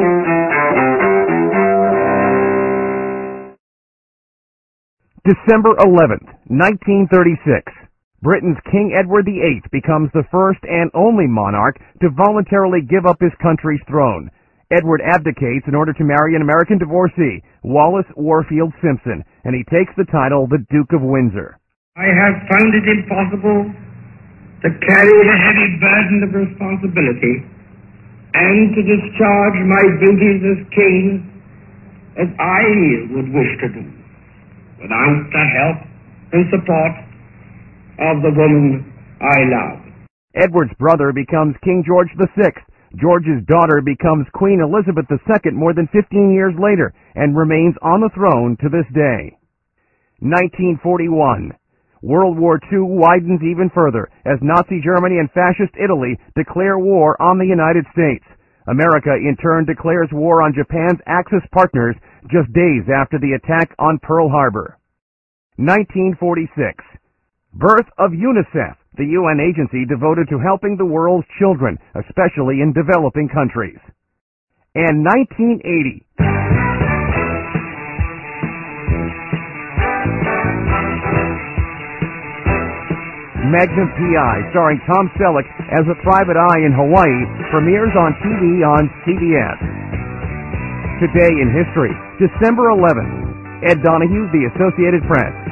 December 11th, 1936. Britain's King Edward VIII becomes the first and only monarch to voluntarily give up his country's throne. Edward abdicates in order to marry an American divorcee, Wallace Warfield Simpson, and he takes the title the Duke of Windsor. I have found it impossible to carry the heavy burden of responsibility and to discharge my duties as king as I would wish to do without the help and support of the woman I love. Edward's brother becomes King George VI. George's daughter becomes Queen Elizabeth II more than 15 years later and remains on the throne to this day. 1941. World War II widens even further as Nazi Germany and Fascist Italy declare war on the United States. America, in turn, declares war on Japan's Axis partners just days after the attack on Pearl Harbor. 1946. Birth of UNICEF, the UN agency devoted to helping the world's children, especially in developing countries. And 1980. Magnum P.I., starring Tom Selleck as a private eye in Hawaii, premieres on TV on CBS. Today in history, December 11th. Ed Donahue, The Associated Press.